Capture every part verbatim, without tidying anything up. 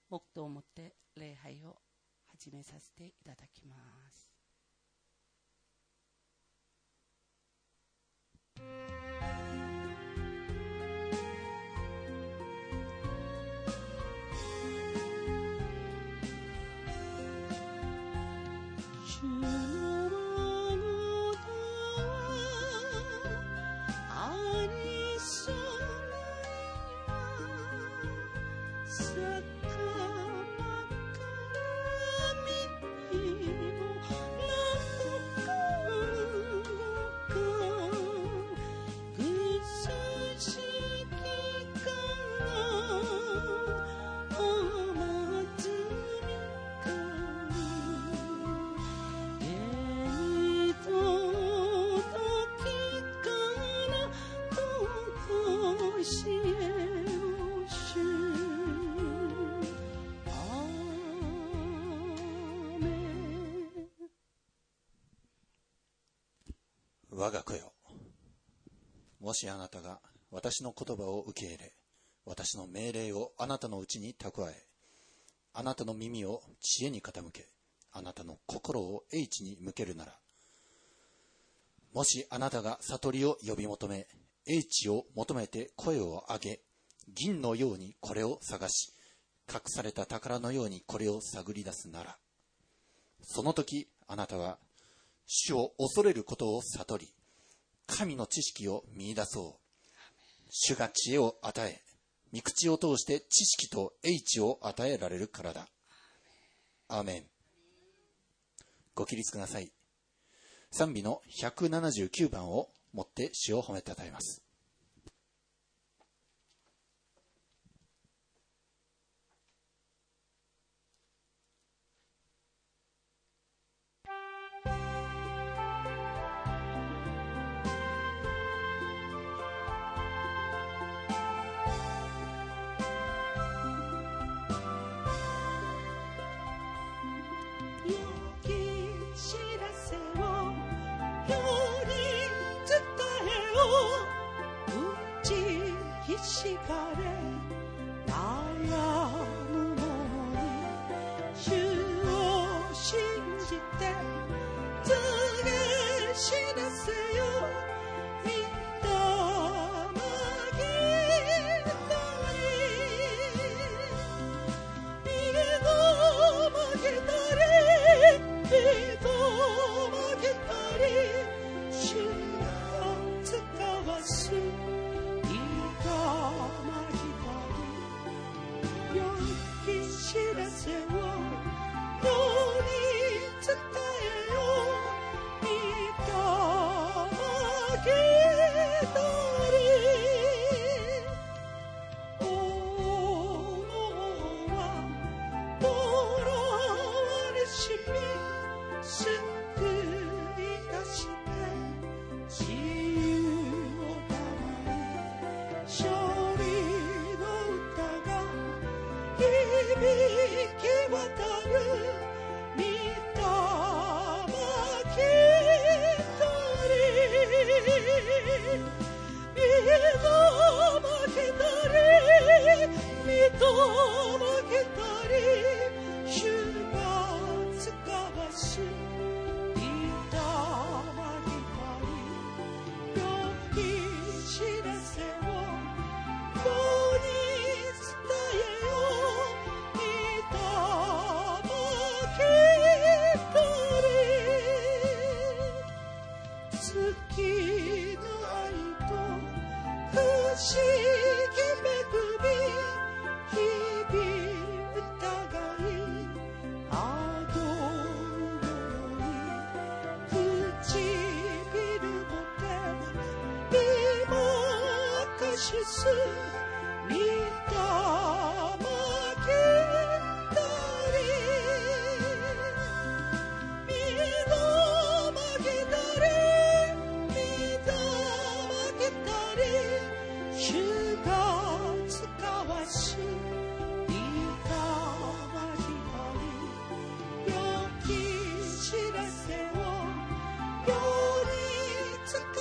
黙祷をもって礼拝を始めさせていただきます。主の我が子よ、もしあなたが私の言葉を受け入れ、私の命令をあなたのうちに蓄え、あなたの耳を知恵に傾け、あなたの心を英知に向けるなら、もしあなたが悟りを呼び求め、英知を求めて声を上げ、銀のようにこれを探し、隠された宝のようにこれを探り出すなら、その時あなたは主を恐れることを悟り、神の知識を見出そう。主が知恵を与え、御口を通して知識と英知を与えられるからだ。アーメン。ご起立ください。賛美のひゃくななじゅうきゅうばんをもって主を褒めたたえます。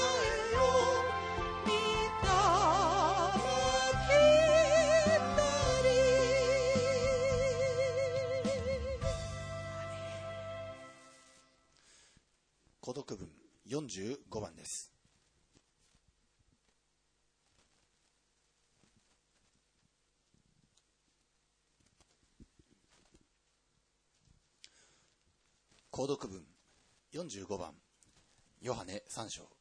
「 購読文よんじゅうごばんです。購読文よんじゅうごばん、ヨハネさん章。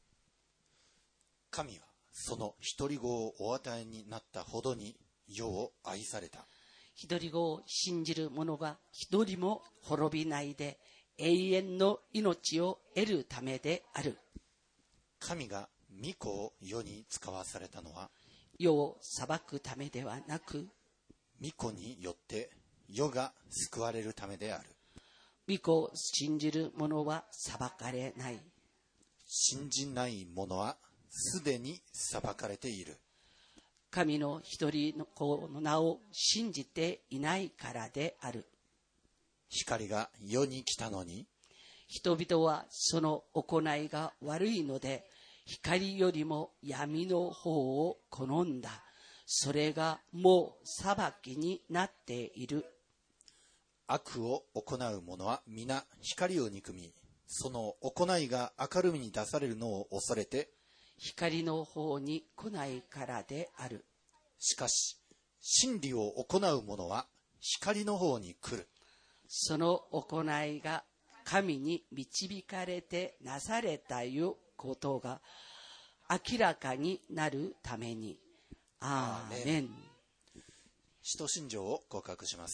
神はその独り子をお与えになったほどに世を愛された。 独り子を信じる者は一人も滅びないで永遠の命を得るためである。 神が御子を世に使わされたのは、 世を裁くためではなく、 御子によって世が救われるためである。 御子を信じる者は裁かれない。 信じない者はすでに裁かれている。 神の一人の子の名を信じていないからである。 光が世に来たのに、 人々はその行いが悪いので、光よりも闇の方を好んだ。それがもう裁きになっている。 悪を行う者は皆光を憎み、その行いが明るみに出されるのを恐れて、 光の方に来ないからである。 しかし真理を行う者は光の方に来る。 その行いが神に導かれてなされたいうことが明らかになるために。アーメン。 使徒信条を告白します。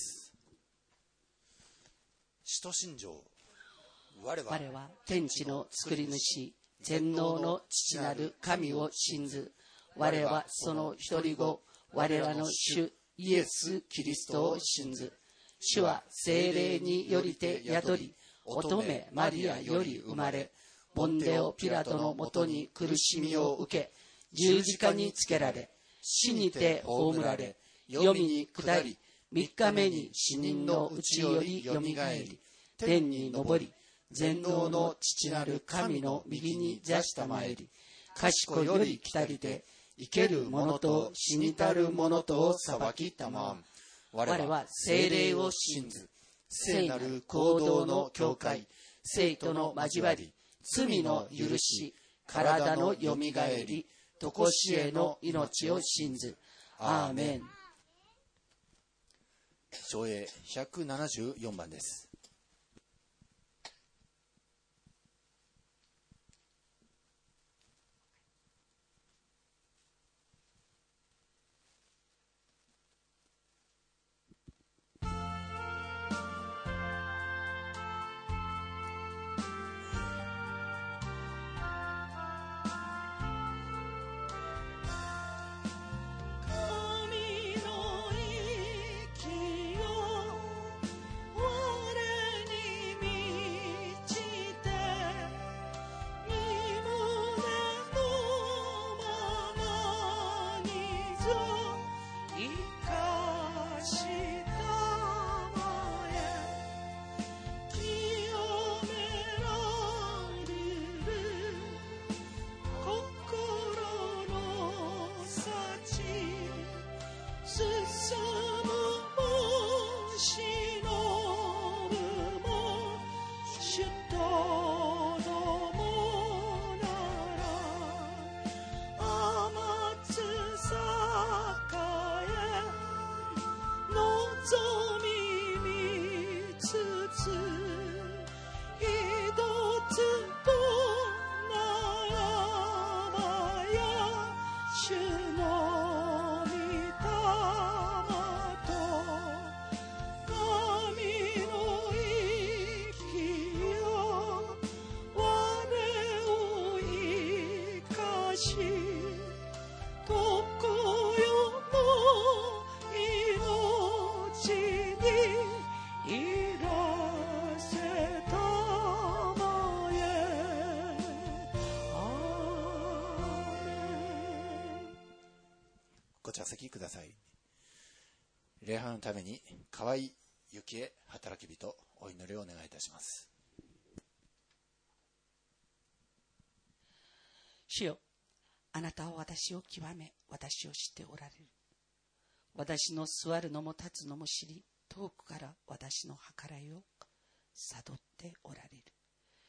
使徒信条。我は我は天地の作り主、全能の父なる神を信ず。我はその一人子、我らの主イエス・キリストを信ず。主は聖霊によりて宿り、乙女マリアより生まれ、ポンデオ・ピラトのもとに苦しみを受け、十字架につけられ、死にて葬られ、黄泉に下り、三日目に死人のうちよりよみがえり、天に昇り、全能の父なる神の右に座したまえり、賢より来たりで、生ける者と死にたる者とを裁きたまわん。我は聖霊を信ず。聖なる行動の教会、聖との交わり、罪の許し、体のよみがえり、とこしえの命を信ず。アーメン。 唱詠ひゃくななじゅうよんばんです。ご着席ください。礼拝のために河合幸恵働き人お祈りをお願いいたします。 主よ、あなたは私を極め、私を知っておられる。私の座るのも立つのも知り、遠くから私の計らいを悟っておられる。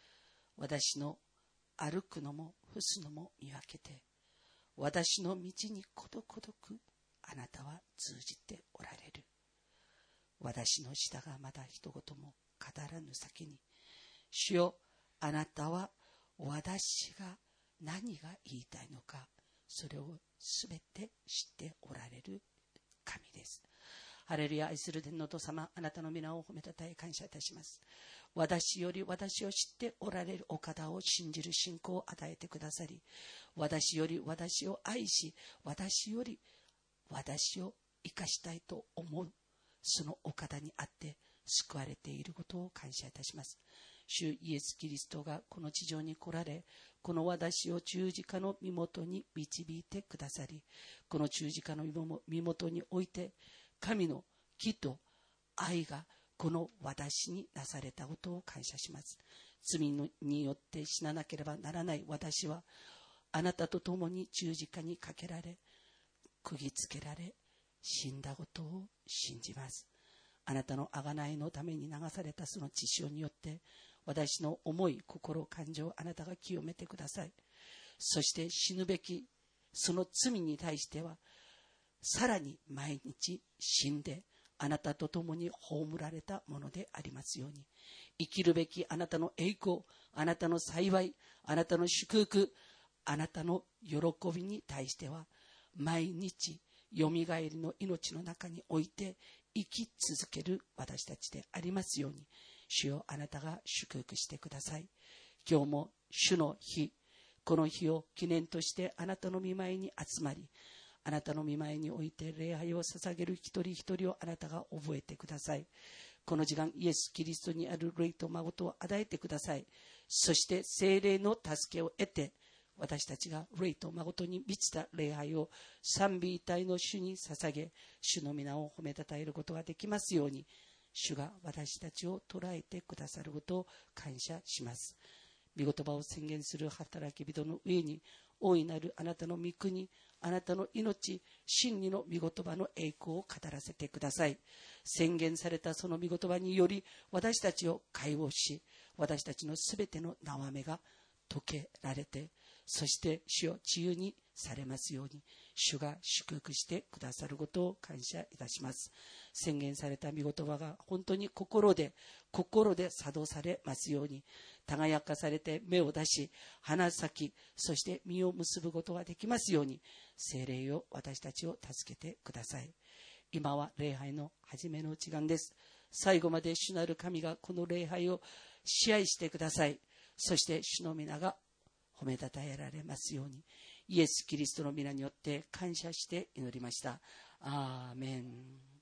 私の歩くのも伏すのも見分けて、私の道にことごとくあなたは通じておられる。私の舌がまだ一言も語らぬ先に、主よ、あなたは私が何が言いたいのか、それをすべて知っておられる神です。ハレルヤ。愛する天のお父様、あなたの皆を褒めたたえ感謝いたします。私より私を知っておられるお方を信じる信仰を与えてくださり、私より私を愛し、私より私を生かしたいと思うそのお方にあって救われていることを感謝いたします。主イエス・キリストがこの地上に来られ、この私を十字架の身元に導いてくださり、この十字架の身元において神の義と愛がこの私になされたことを感謝します。罪によって死ななければならない私は、あなたと共に十字架にかけられ、釘付けられ、死んだことを信じます。あなたの贖いのために流されたその血潮によって、私の思い、心、感情をあなたが清めてください。そして死ぬべきその罪に対しては、さらに毎日死んで、あなたと共に葬られたものでありますように、生きるべきあなたの栄光、あなたの幸い、あなたの祝福、あなたの喜びに対しては、毎日よみがえりの命の中において生き続ける私たちでありますように、主よ、あなたが祝福してください。今日も主の日、この日を記念としてあなたの御前に集まり、あなたの御前において礼拝を捧げる一人一人をあなたが覚えてください。この時間、イエス・キリストにある霊と誠を与えてください。そして聖霊の助けを得て、私たちが霊と誠に満ちた礼拝を賛美一体の主に捧げ、主の皆を褒めたたえることができますように、主が私たちを捉えてくださることを感謝します。御言葉を宣言する働き人の上に、大いなるあなたの御国、あなたの命、真理の御言葉の栄光を語らせてください。宣言されたその御言葉により、私たちを解放し、私たちのすべての縄目が解けられて、そして主を自由にされますように、主が祝福してくださることを感謝いたします。宣言された御言葉が本当に心で心で作動されますように、輝かされて芽を出し、花咲き、そして実を結ぶことができますように、聖霊よ、私たちを助けてください。今は礼拝の初めの時間です。最後まで主なる神がこの礼拝を支配してください。そして主の皆が褒めたたえられますように、イエス・キリストの皆によって感謝して祈りました。アーメン。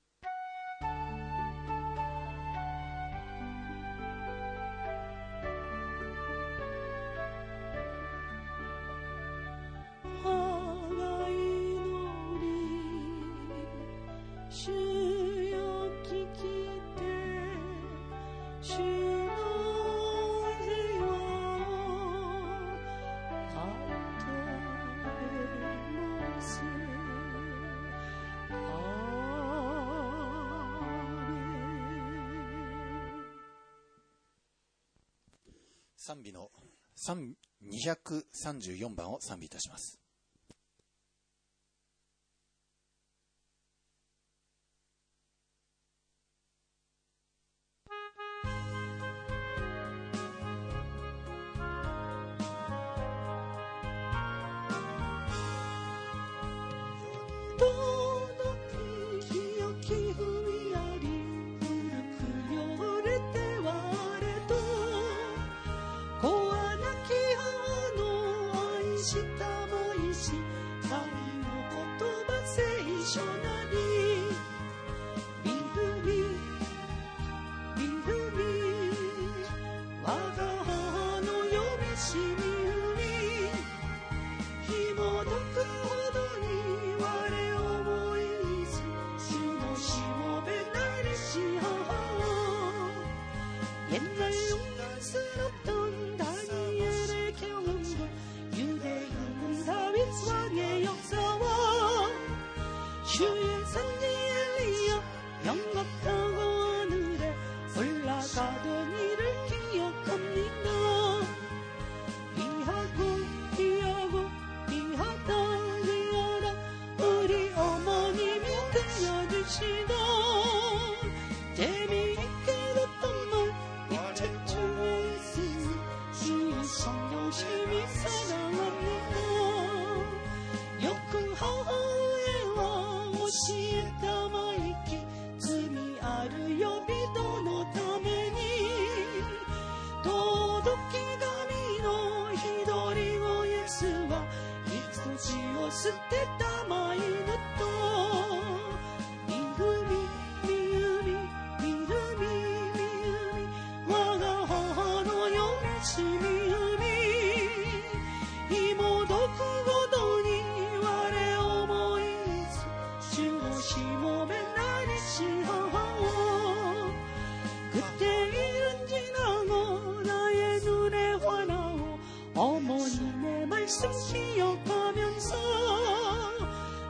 賛美のにひゃくさんじゅうよんばんを賛美いたします。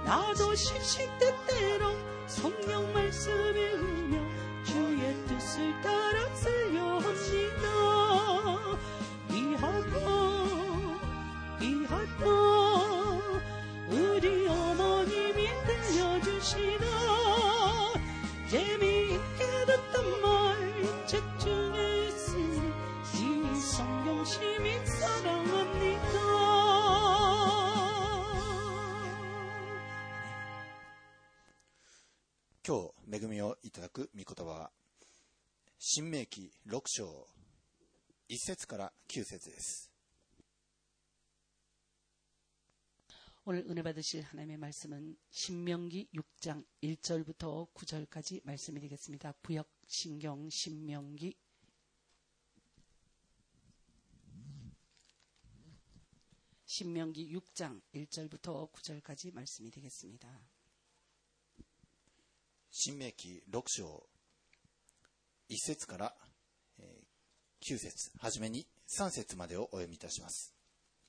나도 시시때때로 성령 말씀 읽으며 주의 뜻을 따라 쓰려 합니다. 이하다 이하다 우리 어머님이 들려주시나 재미있게 듣던 말 책중에 있으니 이 성경 심히 사랑합니다. 네. 今日恵みをいただく御言葉は新明記ろく章いち節からきゅう節です。 오늘 은혜 받으실 하나님의 말씀은 신명기 육 장 일 절부터 구 절까지 말씀이 되겠습니다. 구역 신경 신명기 신명기 육 장 일 절부터 구 절까지 말씀이 되겠습니다. 新明記ろく章いち節からきゅう節、はじめにさん節までをお読みいたします。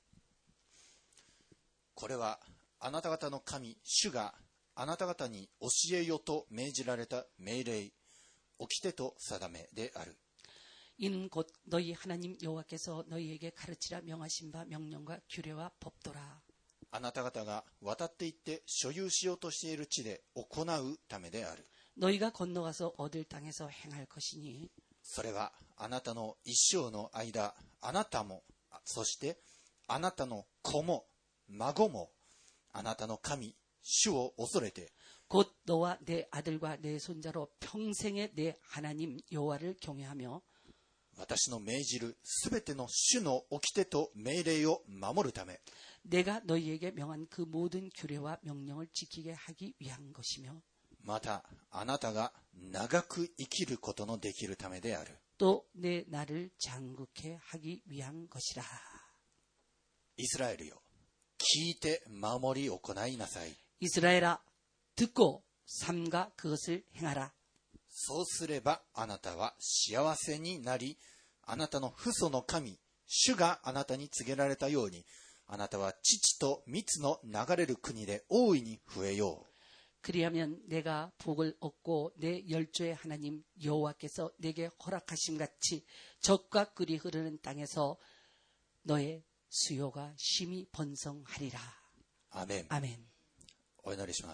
これはあなた方の神主があなた方に教えよと命じられた命令、掟と定めである。 이는 곧 너희 하나님 여호와께서 너희에게 가르치라 명하신 바 명령과 규례와 법도라. あなた方が渡って行って所有しようとしている地で行うためである。 너희가 건너가서 얻을 땅에서 행할 것이니 それはあなたの一生の間、あなたも、そしてあなたの子も孫もあなたの神主を恐れて 곧 너와 내 아들과 내 손자로 평생에 내 하나님 여호와를 경외하며 私の命じるすべての主の掟と命令を守るため 내가 너희에게 명한 그 모든 규례와 명령을 지키게 하기 위한 것이며 またあなたが長く生きることのできるためである。 또 내 나를 장국케 하기 위한 것이라. イスラエルよ、聞いて守り行いなさい。 이스라엘아 듣고 삼가 그것을 행하라. そうすればあなたは幸せになり、あなたの父祖の神主があなたに告げられたように、あなたは乳と蜜の流れる国で大いに増えよう。 그리하면 내가 복을 얻고 내 열조의 하나님 여호와께서 내게 허락하심 같이 젖과 꿀이 흐르는 땅에서 너의 수요가 심히 번성하리라. 아멘. 아멘. お祈りします。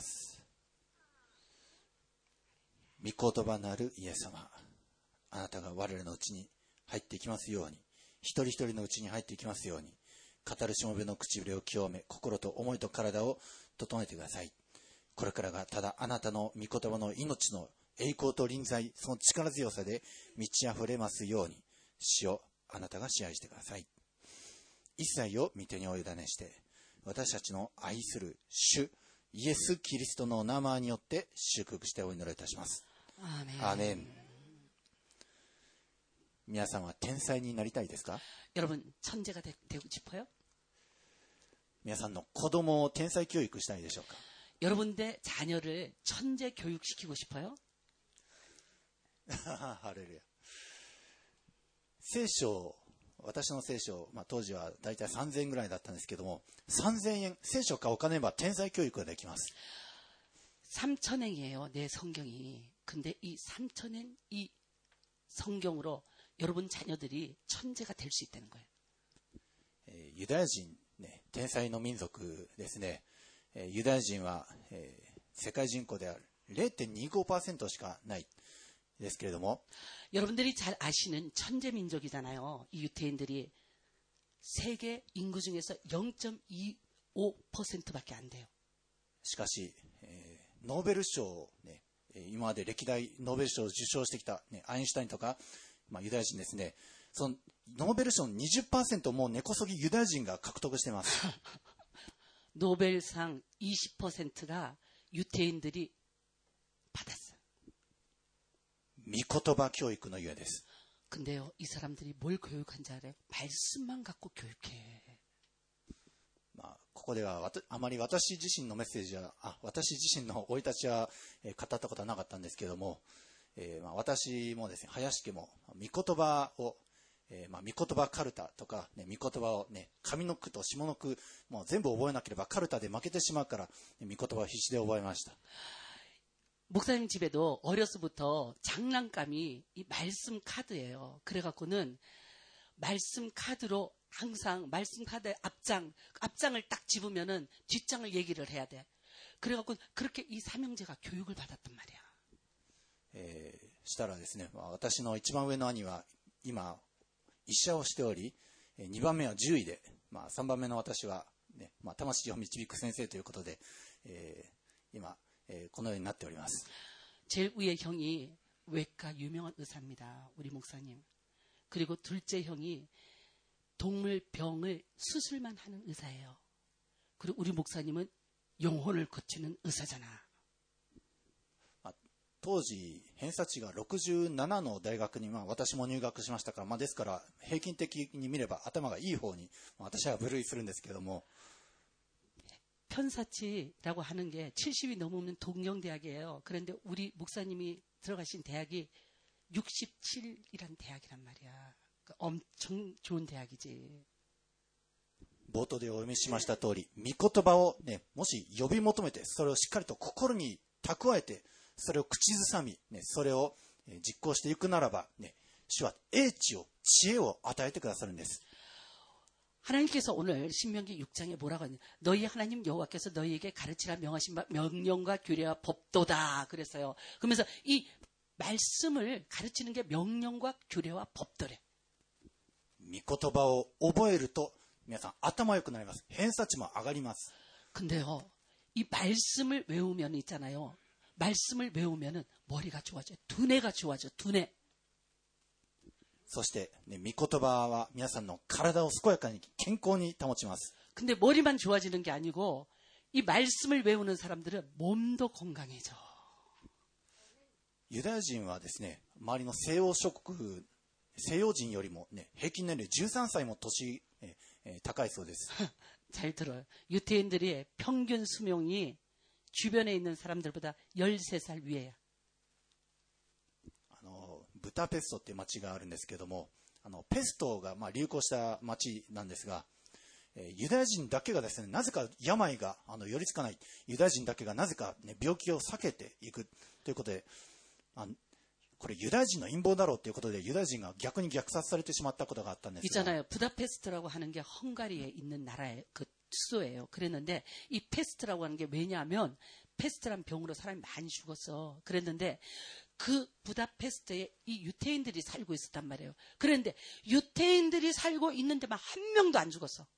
御言葉なるイエス様、あなたが我らのうちに入っていきますように、一人一人のうちに入っていきますように、語るしもべの唇を清め、心と思いと体を整えてください。これからがただあなたの御言葉の命の栄光と臨在、その力強さで満ち溢れますように、主をあなたが支配してください。一切を御手にお委ねして、私たちの愛する主イエス・キリストの名前によって祝福してお祈りいたします。 アーメン。 アーメン。皆さんは天才になりたいですか？ 여러분 천재가 되, 되고 싶어요? 皆さんの子供を天才教育したいでしょうか？ 여러분의 자녀를 천재 교육시키고 싶어요? ハレルヤ。聖書、私の聖書、まあ、当時はだいたいさんぜんえんぐらいだったんですけども、さんぜんえん、聖書かお金ば天才教育ができます。 삼천 엔이에요, 내 성경이. 근데 이 삼천 엔 이 성경으로 여러분 자녀들이 천재가 될 수 있다는 거예요. えーユダヤ人、ね、天才の民族ですね。えーユダヤ人は、えー世界人口である ゼロてんにじゅうごパーセント しかないですけれども、 여러분들이 잘 아시는 천재 민족이잖아요. 이 유태인들이 세계 인구 중에서 영 점 이오 퍼센트밖에 안 돼요. しかし、えーノーベル賞を、ね、今まで歴代ノーベル賞を受賞してきた、ね、アインシュタインとか、まあ、ユダヤ人ですね。そのノーベル賞の にじゅっパーセント も根こそぎユダヤ人が獲得しています。 노벨상 이십 퍼센트가 유태인들이 받았어요. 御言葉教育のゆえです。 근데요, 이 사람들이 뭘 교육한지 알아요? 말씀만 갖고 교육해. まあ、ここではわたあまり私自身のメッセージは、あ私自身の生い立ちは、えー語ったことはなかったんですけども、えーまあ、私もですね、林家も御言葉を、 えー、まあ、御言葉カルタとか、ね、御言葉をね、上の句と下の句、もう全部覚えなければカルタで負けてしまうから、御言葉を必死で覚えました。 목사님 집에도 어려서부터 장난감이 이 말씀 카드예요. 그래갖고는 말씀 카드로 항상 말씀 카드의 앞장, 앞장을 딱 집으면은 뒷장을 얘기를 해야 돼. 그래갖고 그렇게 이 삼형제가 교육을 받았단 말이야. えー、したらですね、まあ、私の一番上の兄は今医者をしており、にばんめは獣医で、まあ、さんばんめの私は、ね、まあ、魂を導く先生ということで、えー、今、えー、このようになっております。 제일 위에 형이 외과 유명한 의사입니다. 우리 목사님. 그리고 둘째 형이 동물 병을 수술만 하는 의사예요. 그리고 우리 목사님은 영혼을 고치는 의사잖아. 当時偏差値がろくじゅうななの大学に、まあ、私も入学しましたから、まあ、ですから平均的に見れば頭がいい方に、まあ、私は分類するんですけれども、 편사치라고 하는 게 칠십이 넘으면 동경대학이에요. 그런데 우리 목사님이 들어가신 대학이 육십칠이란 대학이란 말이야. 그러니까 엄청 좋은 대학이지. 冒頭でお読みしました通り、御言葉を、ね、もし呼び求めて、それをしっかりと心に蓄えて、それを口ずさみ、ね、それを実行していくならば、ね、主は英知を、知恵を与えてくださるんです。 하나님께서 오늘 신명기 육 장에 뭐라고 하냐? 너희 하나님 여호와께서 너희에게 가르치라 명하신 바 명령과 규례와 법도다 그랬어요. 그러면서 이 말씀을 가르치는 게 명령과 규례와 법도래. 御言葉を覚えると皆さん頭良くなります。偏差値も上がります。 근데요, 이 말씀을 외우면 있잖아요. 말씀을 외우면은 머리가 좋아져요. 두뇌가 좋아져. 두뇌. そして、ね、御言葉は皆さんの体を健やかに健康に保ちます。 근데 머리만 좋아지는 게 아니고 이 말씀을 외우는 사람들은 몸도 건강해져. ユダヤ人はですね、周りの西欧諸国、西洋人よりも、ね、平均年齢じゅうさんさいも年、ええ高いそうです。 잘 들어요. 유태인들이 평균 수명이 주변에 있는 사람들보다 열세 살 위에야. あのブダペストっていう町があるんですけども、あのペストがまあ流行した町なんですが、えー、ユダヤ人だけがですね、なぜか病があの寄りつかない、ユダヤ人だけがなぜか、ね、病気を避けていくということで、あこれユダヤ人の陰謀だろうということでユダヤ人が逆に虐殺されてしまったことがあったんですが、 있잖아요. 부다페스트라고 하는 게 헝가리에 있는 나라의 그 수도예요. 그랬는데 이 페스트라고 하는 게 왜냐하면 페스트란 병으로 사람이 많이 죽었어. 그랬는데 그 부다페스트에 이 유태인들이 살고 있었단 말이에요. 그런데 유태인들이 살고 있는 데만 한 명도 안 죽었어.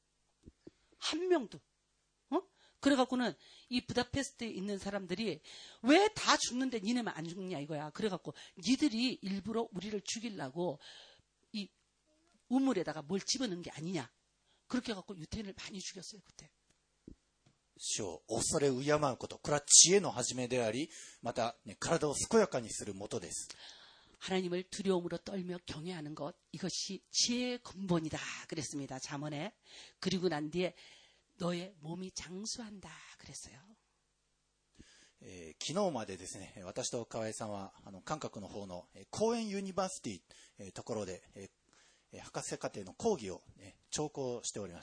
한 명도. 어? 그래갖고는 이 부다페스트에 있는 사람들이 왜 다 죽는데 니네만 안 죽냐 이거야. 그래갖고 니들이 일부러 우리를 죽이려고 이 우물에다가 뭘 집어넣은 게 아니냐. 그렇게 해갖고 유태인을 많이 죽였어요 그때. 主を恐れ敬うこと、これは知恵の始めであり、また、ね、体を健やかにするもとです。 하나님을 두려움으로 떨며 경외하는 것, 이것이 지혜의 근본이다 그랬습니다. 잠언에. 그리고 난 뒤에 너의 몸이 장수한다 그랬어요. えー、昨日までですね、私と河合さんはあの韓国の方の公園ユニバーシティ、えー、ところで、えー、博士課程の講義を、ね、聴講しておりました。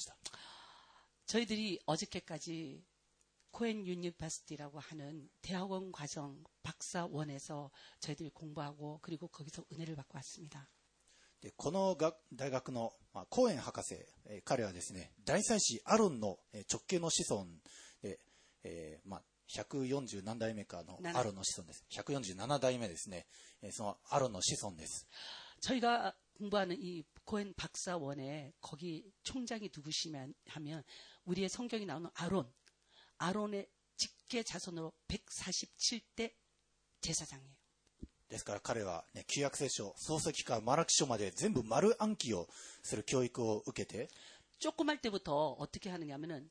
저희들이 어저께까지 코엔 유니버시티라고 하는 대학원 과정 박사원에서 저희들이 공부하고 그리고 거기서 은혜를 받고 왔습니다. でこのが大学の、まあ、コーエン博士、えー、彼はですね、大祭司アロンの直系の子孫で、えーまあ、ひゃくよんじゅう何代目かのアロンの子孫です。ひゃくよんじゅうなな代目ですね、えー、そのアロンの子孫です。 저희가 공부하는 이 코엔 박사원에 거기 총장이 누구시면 하면 우리의 성경이 나오는 아론, 아론의 직계 자손으로 백사십칠 대 제사장이에요. ですから彼は、ね、旧約聖書、創世記からマラキ書まで全部丸暗記をする教育を受けて、 조그말 때부터 어떻게 하느냐면은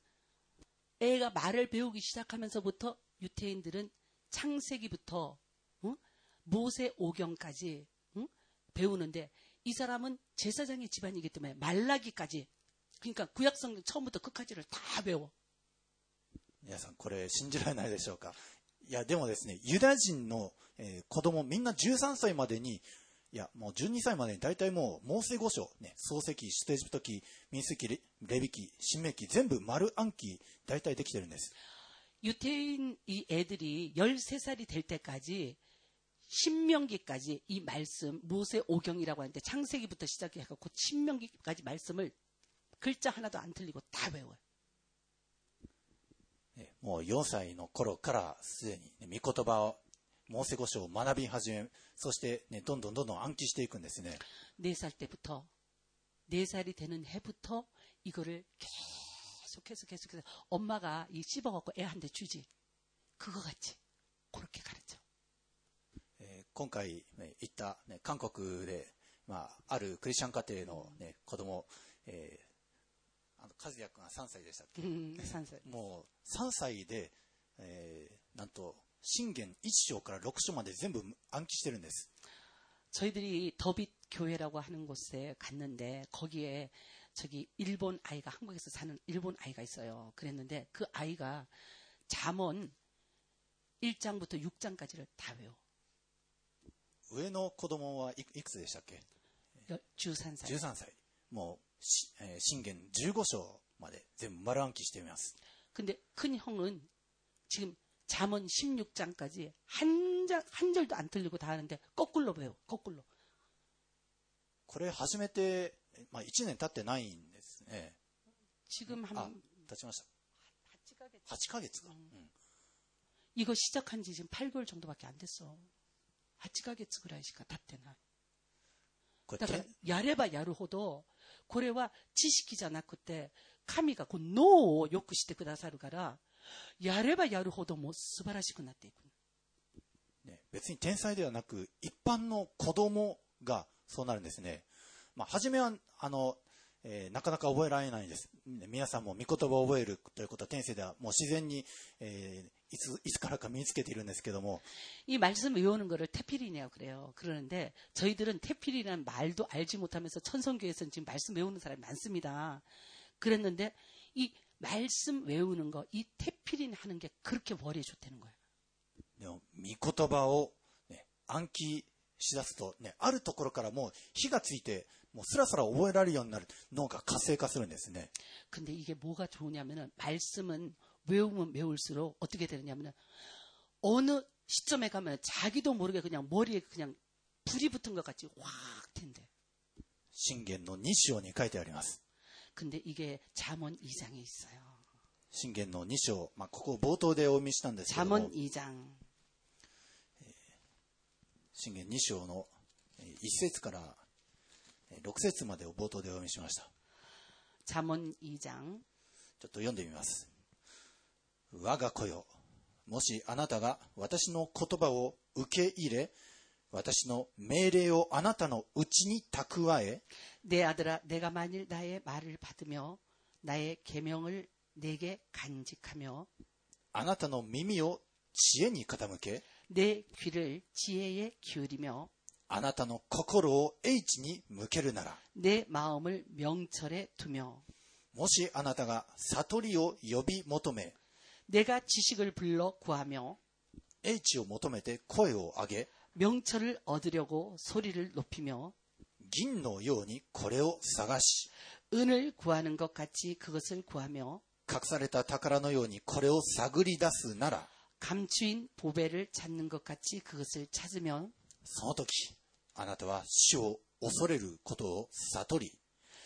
애가 말을 배우기 시작하면서부터 유태인들은 창세기부터 어? 모세 오경까지 응? 배우는데 이 사람은 제사장의 집안이기 때문에 말라기까지, 그러니까 구약성경 처음부터 끝까지를 다 배워. 皆さんこれ信じられないでしょうか。いやでもですね、ユダヤ人の、えー、子供みんなじゅうさんさいまでにいや、もうじゅうにさいまでに大体もう、モーセ五章、ね、創世記、出エジプト記、民数記、レビ記、新明記、全部丸暗記、大体できてるんです。 유태인 이 애들이 열세 살이 될 때까지 신명기까지 이 말씀, 모세 오경이라고 하는데 창세기부터 시작해서 곧 신명기까지 말씀을 글자 하나도 안 틀리고 다 외워요. ねもうよんさいの頃からすでに、ね、御言葉を、モーセ五章を学び始め、そして、ね、どんどんどんどん暗記していくんですね。 네 살 때부터, 네 살이 되는 해부터 이거를 계속해서 계속해서 엄마가 이 씹어갖고 애한테 주지. 그거 같이 그렇게 가르쳐. えー今回、ね、行った、ね、韓国で、まあ、あるクリスチャン家庭の、ね、子供、えー、あの和也君がさんさいでしたっけ、 음, 세 살. もうさんさいで、えーなんと信玄いっ章からろく章まで全部暗記してるんです。 저희들이 더빗 교회라고 하는 곳에 갔는데 거기에 저기 일본 아이가 한국에서 사는 일본 아이가 있어요. 그랬는데 그 아이가 잠언 일 장부터 육 장까지를 다 외워. 上の子供はい、いくつでしたっけ？ 십삼 살. じゅうさんさい。もうし、えー信玄じゅうご章まで全部丸暗記しています。 근데 큰 형은 지금 잠언 십육 장까지 한 장, 한 절도 안 틀리고 다 하는데 거꾸로 배워. 거꾸로. これ始めて、まあ、いちねん経ってないんですね。 지금 한 あ、経ちました。 はちかげつか。うん 이거 시작한 지 지금 팔 개월 정도밖에 안 됐어. 팔かげつぐらいしか経ってない。 これだからてやればやるほどこれは知識じゃなくて神がこう脳を良くしてくださるからやればやるほどもう素晴らしくなっていく。 ね、別に天才ではなく一般の子供がそうなるんですね。まあ、初めはあの、えーなかなか覚えられないんです。皆さんも御言葉を覚えるということは天性ではもう自然に、えーいつ、いつからか身につけているんですけども、 이 말씀 외우는 거를 태필이네요 그래요. 그러는데 저희들은 태필이라는 말도 알지 못하면서 천성교에서는 지금 말씀 외우는 사람이 많습니다. 그랬는데 이 말씀 외우는 거, 이 태필이 하는 게 그렇게 머리에 좋다는 거예요. でも御言葉を、ね、暗記しだすと、ね、あるところからもう火がついてもうスラスラ覚えられるようになる。脳が活性化するんですね。 근데 이게 뭐가 좋으냐면은 말씀은 외우면 외울수록 어떻게 되느냐면은 어느 시점에 가면 자기도 모르게 그냥 머리에 그냥 불이 붙은 것 같이 확 튄대. 信玄のに章に書いてあります。 근데 이게 잠언 이 장에 있어요. 信玄のに章、まあ、ここ冒頭でお読みしたんですけども、 잠언 이 장. 信玄に章のいち節からろく節までを冒頭でお読みしました。 잠언 이 장. ちょっと読んでみます。我が子よ、もしあなたが私の言葉を受け入れ、私の命令をあなたのうちに蓄え、 내 아들아 내가 만일 나의 말을 받으며 나의 계명을 내게 간직하며 あなたの耳を知恵に傾け、 내 귀를 지혜에 기울이며 あなたの心を英知に向けるなら、 내 마음을 명철에 두며 もしあなたが悟りを呼び求め、 내가 지식을 불러 구하며 英知を求めて声を上げ、 명철을 얻으려고 소리를 높이며 銀のようにこれを探し、 은을 구하는 것 같이 그것을 구하며 隠された宝のようにこれを探り出すなら、 감추인 보배를 찾는 것 같이 그것을 찾으며 その時あなたは主を恐れることを悟り、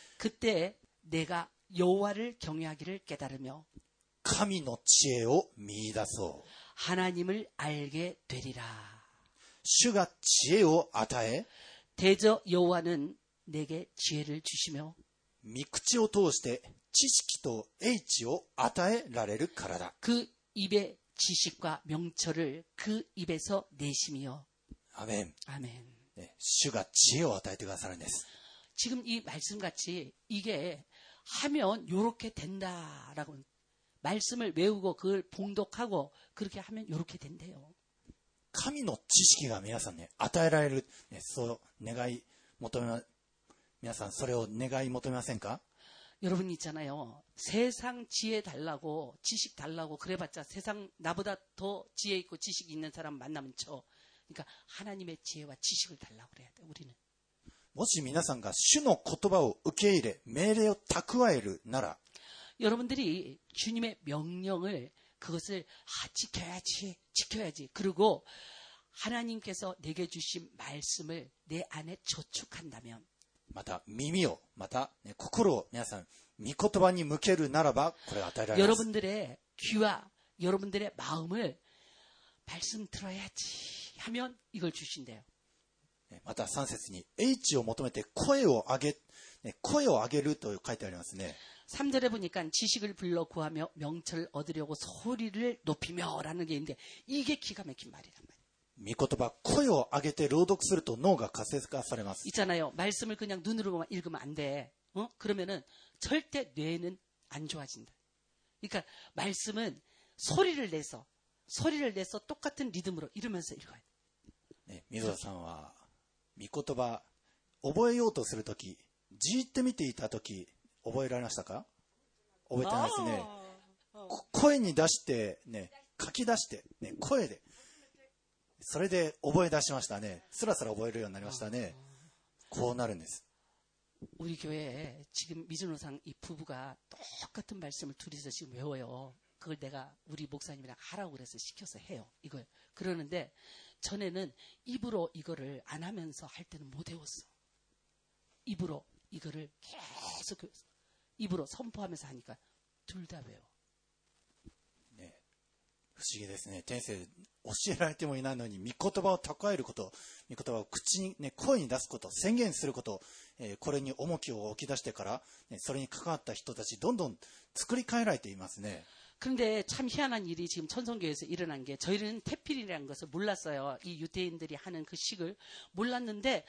그때 내가 여호와를 경외하기를 깨달으며 神の知恵を見出そう。 하나님을 알게 되리라. 主が知恵を与え、 대저 여호와는 내게 지혜를 주시며 御口を通して知識と英知を与えられるからだ。 그 입의 지식과 명철을 그 입에서 내심이여. アメン。 아멘. ね主が知恵を与えてくださるんです。 지금 이 말씀같이 이게 하면 요렇게 된다라고 말씀을 외우고 그걸 봉독하고 그렇게 하면 요렇게 된대요. 神の知識が皆さんね、与えられる、ね、そう願い求めま、皆さんそれを願い求めませんか？ 여러분 있잖아요. 세상 지혜 달라고 지식 달라고 그래봤자 세상 나보다 더 지혜 있고 지식 있는 사람 만나면 쳐 그러니까 하나님의 지혜와 지식을 달라고 그래야 돼. 우리는. もし皆さんが主の言葉を受け入れ、命令を蓄えるなら、 여러분들이 주님의 명령을 그것을 아, 지켜야지, 지켜야지. 그리고 하나님께서 내게 주신 말씀을 내 안에 저축한다면, また耳を、また、ね、心を皆さん、御言葉に向けるならば、これが与えられます。 여러분들의 귀와 여러분들의 마음을 말씀 들어야지 하면 이걸 주신대요. またさん節に、英知を求めて声を上げ、ね、声を上げると書いてありますね。 삼 절에 보니까 지식을 불러 구하며 명철을 얻으려고 소리를 높이며 라는 게 있는데 이게 기가 막힌 말이란 말이에요. 御言葉、声を上げて朗読すると脳が活性化されます。 있잖아요. 말씀을 그냥 눈으로만 읽으면 안 돼. 어? 그러면은 절대 뇌는 안 좋아진다. 그러니까 말씀은 소리를 내서 소리를 내서 똑같은 리듬으로 이러면서 읽어야 돼. ね、水田さんは、御言葉、覚えようとするとき、じーって見ていたとき、覚えられましたか？覚えてないですね。声に出して、ね、書き出して、ね、声で。それで覚え出しましたね。スラスラ覚えるようになりましたね。こうなるんです。 우리 교회에 지금 미즈노상 이 부부가 똑같은 말씀을 둘이서 지금 외워요. 그걸 내가 우리 목사님이랑 하라고 그래서 시켜서 해요. 이걸. 그러는데 전에는 입으로 이거를 안 하면서 할 때는 못 외웠어. 입으로 이거를 계속 입으로 선포하면서 하니까 둘 다 외워. ね、不思議ですね。天性教えられてもいないのに御言葉を蓄えること、御言葉を口に、ね、声に出すこと、宣言すること、えー、これに重きを置き出してから、ね、それに関わった人たちどんどん作り変えられていますね。 그런데 참 희한한 일이 지금 천성교회에서 일어난 게 저희는 태필이라는 것을 몰랐어요. 이 유대인들이 하는 그 식을 몰랐는데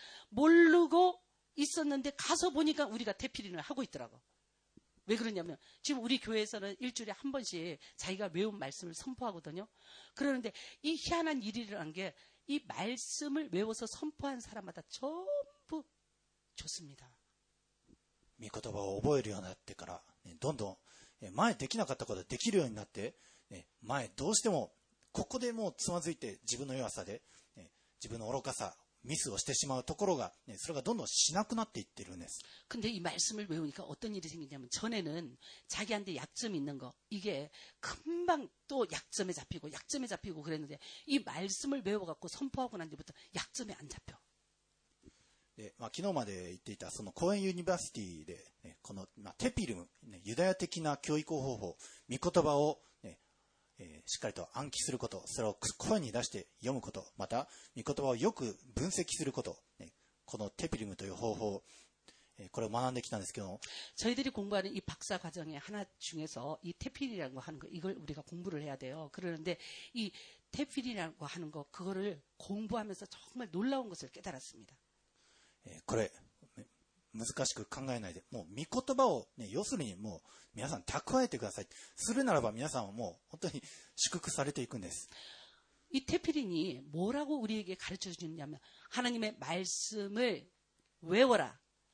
모르고 있었는데 가서 보니까 우리가 태필인을 하고 있더라고. 왜 그러냐면 지금 우리 교회에서는 일주일에 한 번씩 자기가 외운 말씀을 선포하거든요. 그러는데 이 희한한 일이 일어난 게 이 말씀을 외워서 선포한 사람마다 전부 좋습니다. 御言葉を覚えるようになってから、ね、どんどん前できなかったことができるようになって、ね、前どうしてもここでもうつまずいて自分の弱さで、ね、自分の愚かさミスをしてしまうところが、ね、それがどんどんしなくなっていってるんです。 근데 이 말씀을 외우니까 어떤 일이 생기냐면 전에는 자기한테 약점이 있는 거 이게 금방 또 약점에 잡히고 약점에 잡히고 그랬는데 이 말씀을 외워갖고 선포하고 난 뒤부터 약점에 안 잡혀. でまあ、昨日まで言っていたそのコーエンユニバーシティで、ね、この、まあ、テピルム、ね、ユダヤ的な教育方法、御言葉を、ねえー、しっかりと暗記すること、それを声に出して読むこと、また御言葉をよく分析すること、ね、このテピルムという方法、えー、これを学んできたんですけど、 저희들이 공부하는 이 박사 과정의 하나 중에서 이 테필이라는 거 하는 거 이걸 우리가 공부를 해야 돼요. 그러는데 이 테필이라는 거 하는 거 그거를 공부하면서 정말 놀라운 것을 깨달았습니다. これ難しく考えないでもう御言葉を、ね、要するにもう皆さん蓄えてください。するならば皆さんはもう本当に祝福されていくんです。 이 테필인이 뭐라고 우리에게 가르쳐 주냐면 하나님의 말씀을 외워라.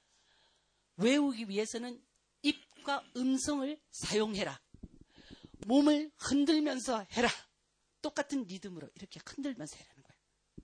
외우기 위해서는 입과 음성을 사용해라. 몸을 흔들면서 해라. 똑같은 리듬으로 이렇게 흔들면서 해라는 거예요.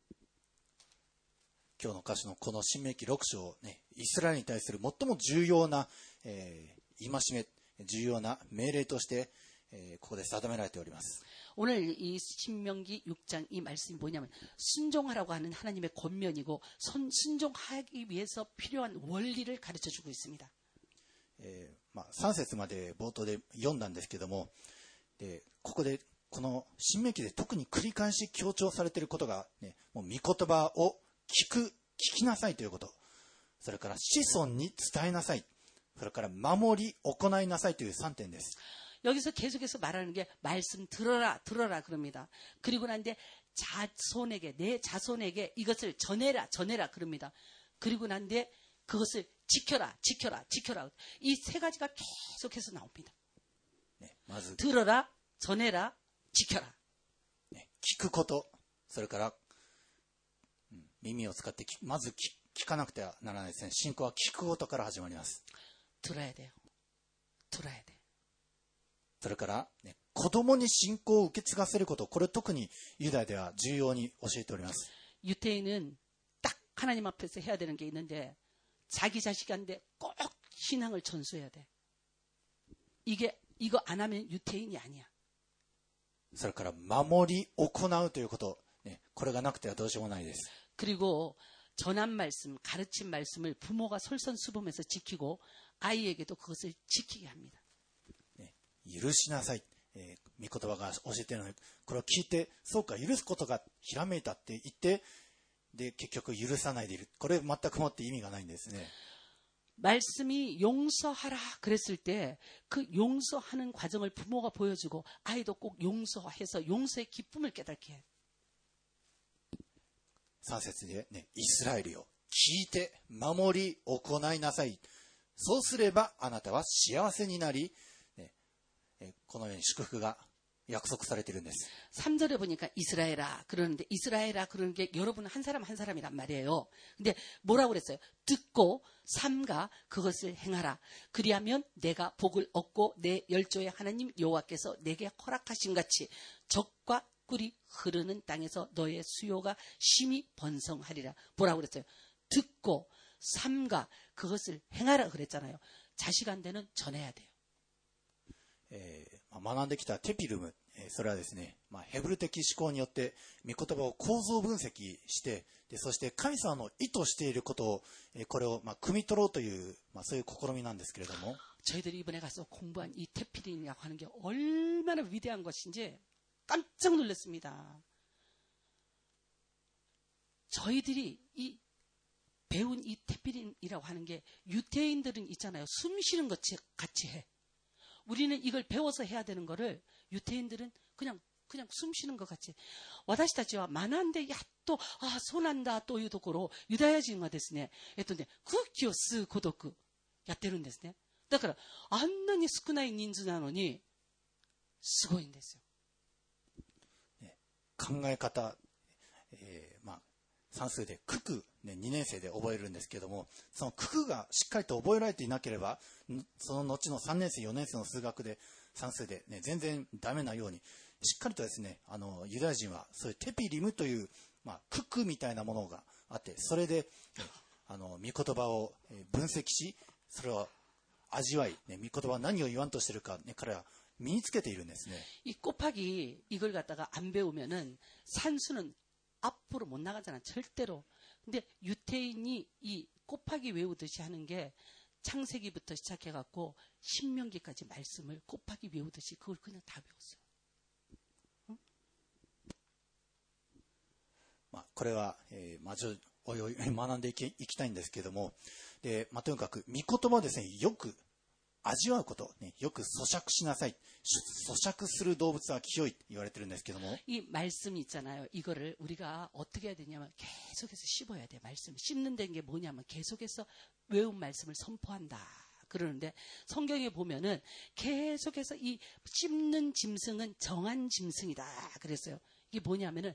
今日の箇所のこの申命記ろく章、ね、イスラエルに対する最も重要な、えー、戒め、重要な命令として、えー、ここで定められております。 오늘 이 신명기 육 장 이 말씀이 뭐냐면 순종하라고 하는 하나님의 권면이고 선, 순종하기 위해서 필요한 원리를 가르쳐주고 있습니다. えーまあ、さん節まで冒頭で読んだんですけども、でここでこの申命記で特に繰り返し強調されていることが、ね、もう御言葉を聞く、聞きなさいということ。それから子孫に伝えなさい。それから守り、行いなさいというさんてんです。 여기서 계속해서 말하는 게 말씀 들어라, 들어라 그럽니다. 그리고 난데 자손에게, 내 자손에게 이것을 전해라, 전해라 그럽니다. 그리고 난데 그것을 지켜라, 지켜라, 지켜라. 이 세 가지가 계속해서 나옵니다. 네, 맞아요. 들어라, 전해라, 지켜라. 네, 聞くこと、それから耳を使ってまず聞かなくてはならないですね。信仰は聞くことから始まります。 들어야 돼요. 들어야 돼. それから、ね、子供に信仰を受け継がせること、これ特にユダヤでは重要に教えております。 유태인은 딱 하나님 앞에서 해야 되는 게 있는데 자기 자식한테 꼭 신앙을 전수해야 돼. 이게 이거 안 하면 유태인이 아니야. それから守り行うということ、ね、これがなくてはどうしようもないです。 그리고 전한 말씀, 가르친 말씀을 부모가 솔선수범해서 지키고 아이에게도 그것을 지키게 합니다. ね、許しなさい、えー、御言葉が教えているので、これを聞いて、そうか、許すことがひらめいたって言って、で結局許さないでいる。これ全くもって意味がないんですね。 말씀이 용서하라 그랬을 때 그 용서하는 과정을 부모가 보여주고 아이도 꼭 용서해서 용서의 기쁨을 깨닫게 해. さん節で、ね、イスラエルよ、聞いて守り行いなさい。そうすればあなたは幸せになり、ね、このように祝福が約束されているんです。 삼 절에 보니까 이스라엘아 그러는데 이스라엘아 그러는 게 여러분은 한 사람 한 사람이란 말이에요. 근데 뭐라고 그랬어요? 듣고 삼가 그것을 행하라. 그리하면 내가 복을 얻고 내 열조의 하나님 여호와께서 내게 허락하신 같이 적과 꿀이 흐르는 땅에서 너의 수요가 심히 번성하리라. 뭐라고 그랬어요? 듣고 삼가 그것을 행하라 그랬잖아요. 자식한테는 전해야 돼요. えーまあ、学んできたテピルム、えー、それはですね、まあ、ヘブル的思考によって御言葉を構造分析して、でそして神様の意図していることを、えー、これをまあ汲み取ろうという、まあ、そういう試みなんですけれども、 저희들이 이번에 가서 공부한 이 테피린이라고 하는 게 얼마나 위대한 것인지 깜짝 놀랐습니다. 저희들이 이 배운 이 테피린이라고 하는 게 유태인들은 있잖아요. 숨 쉬는 것 같이 해. 우리는 이걸 배워서 해야 되는 거를 유태인들은 그냥 그냥 숨 쉬는 것 같이. 私たちは学んでやっとあそうなんだというところをユダヤ人はですね、えっとね空気を吸う孤独やってるんですね。だからあんなに少ない人数なのにすごいんですよ。 考え方、えー、まあ算数で九九、ね、にねん生で覚えるんですけども、その九九がしっかりと覚えられていなければ、その後のさんねん生よねん生の数学で算数で、ね、全然ダメなように、しっかりとですね、あのユダヤ人はそういうテピリムという、まあ、九九みたいなものがあって、それで、ね、あの御言葉を分析し、それを味わい、ね、御言葉は何を言わんとしているか、ね、彼は身につけているんですね。 이 곱하기 이걸 갖다가 안 배우면은 산수는 앞으로 못 나가잖아, 절대로. 근데 유태인이 이 곱하기 외우듯이 하는 게 창세기부터 시작해갖고 신명기까지 말씀을 곱하기 외우듯이 그걸 그냥 다 배웠어요. 응? まあ、これは、えーまあ、ちょおいおい学んでいき、いきたいんですけども、で、まあ、とにかく御言葉をですね、よく味わうこと、ね、よく咀嚼しなさい。咀嚼する動物は清いって言われてるんですけども、 이 말씀이 있잖아요. 이거를 우리가 어떻게 해야 되냐면 계속해서 씹어야 돼. 말씀 씹는 게 뭐냐면 계속해서 외운 말씀을 선포한다. 그러는데 성경에 보면은 계속해서 이 씹는 짐승은 정한 짐승이다. 그랬어요. 이게 뭐냐면은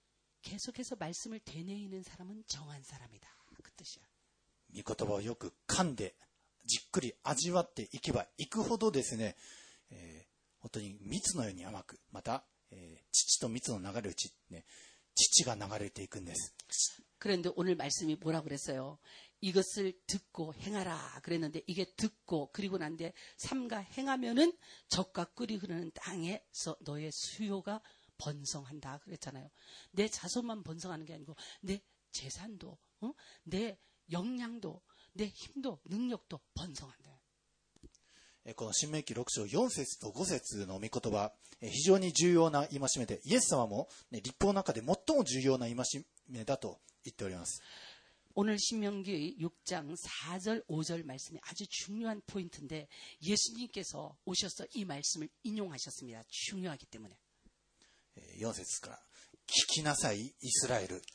계속해서 말씀을 되뇌이는 사람은 정한 사람이다. 그 뜻이야. 御言葉をよく噛んでじっくり味わっていけばいくほどですね、えー、本当に蜜のように甘く、また、えー、乳と蜜の流れるうち、ね、乳が流れていくんです。 그런데 오늘 말씀이 뭐라고 그랬어요? 이것을 듣고 행하라 그랬는데 이게 듣고 그리고 난데 삼가 행하면은 적과 꿀이 흐르는 땅에서 너의 수요가 번성한다 그랬잖아요. 내 자손만 번성하는 게 아니고 내 재산도, 어? 내 역량도, 내 힘도, 능력도 번성한다. この新明記ろく章よん節とご節の御言葉、非常に重要な戒めで、イエス様も、ね、律法の中で最も重要な戒めだと言っております。 오늘 신명기 육 장 사 절 오 절 말씀이 아주 중요한 포인트인데 예수님께서 오셔서 이 말씀을 인용하셨습니다. 중요하기 때문에. よん節から聞きなさいイスラエル。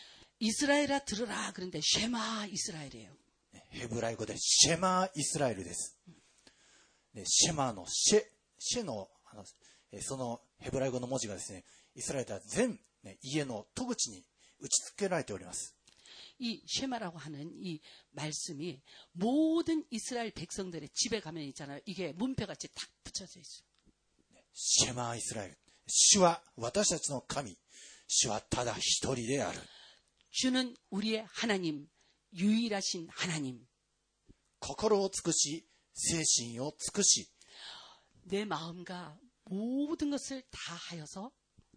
이스라엘아 들으라 그런데 쉐마 이스라엘이에요. ヘブライ語でシェマイスラエルです。でシェマのシェ、シェの、あのそのヘブライ語の文字がですね、イスラエルでは全、ね、家の戸口に打ち付けられております。 이 쉐마라고 하는 이 말씀이 모든 이스라엘 백성들의 집에 가면 있잖아요. 이게 문패같이 딱 붙여져 있어요. シェマイスラエル。主は私たちの神。主はただ一人である。 주는 우리의 하나님, 유일하신 하나님. 心を尽くし、精神を尽くし、 내 마음과 모든 것을 다하여서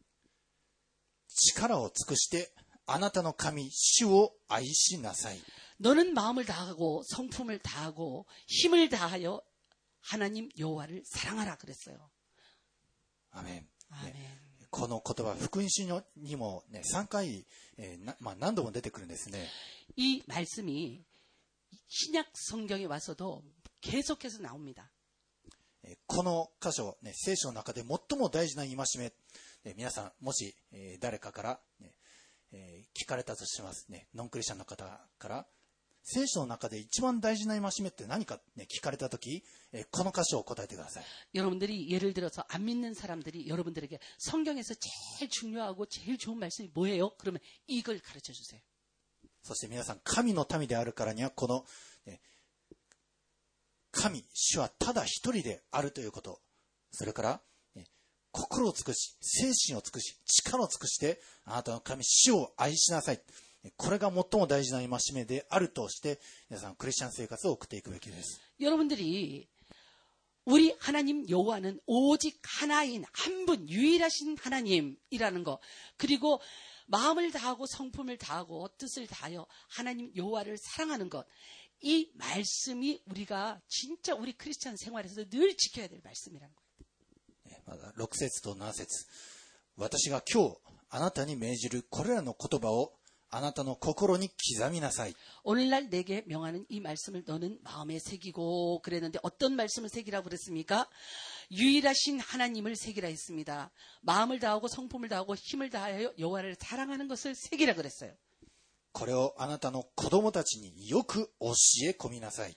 力を尽くして、あなたの神、主を愛しなさい。 너는 마음을 다하고 성품을 다하고 힘을 다하여 하나님 여호와를 사랑하라 그랬어요. アメン。 아멘. この言葉、福音書にも、ね、さんかい、えーなまあ、何度も出てくるんですね。 이 말씀이 신약 성경에 와서도 계속해서 나옵니다. えーこの箇所、ね、聖書の中で最も大事な戒め、えー皆さん、もし、えー誰かから、ねえー聞かれたとしますね、ノンクリスチャンの方から、聖書の中で一番大事な戒めって何か、ね、聞かれたとき、えーこの箇所を答えてください。 여러분들이 예를 들어서 안 믿는 사람들이 여러분들에게 성경에서 제일 중요하고 제일 좋은 말씀이 뭐예요? 그러면 이걸 가르쳐 주세요. そして皆さん、神の民であるからには、この、ね神、主はただ一人であるということ。それから、ね心を尽くし、精神を尽くし、力を尽くして、あなたの神、主を愛しなさい。これが最も大事な戒めであるとして、皆さん、クリスチャン生活を送っていくべきです。 여러분들이 우리 하나님 여호와는 오직 하나인 한 분 유일하신 하나님이라는 거, 그리고 마음을 다하고 성품을 다하고 뜻을 다하여 하나님 여호와를 사랑하는 것, 이 말씀이 우리가 진짜 우리 크리스찬 생활에서 늘 지켜야 될 말씀이라는 거예요. まだろく節となな節。私が今日あなたに命じるこれらの言葉をあなたの心に刻みなさい。 오늘날 내게 명하는 이 말씀을 너는 마음에 새기고 그랬는데 어떤 말씀을 새기라고 그랬습니까? 유일하신 하나님을 새기라 했습니다. 마음을 다하고 성품을 다하고 힘을 다하여 여호와를 사랑하는 것을 새기라 그랬어요. これをあなたの子供たちによく教え込みなさい。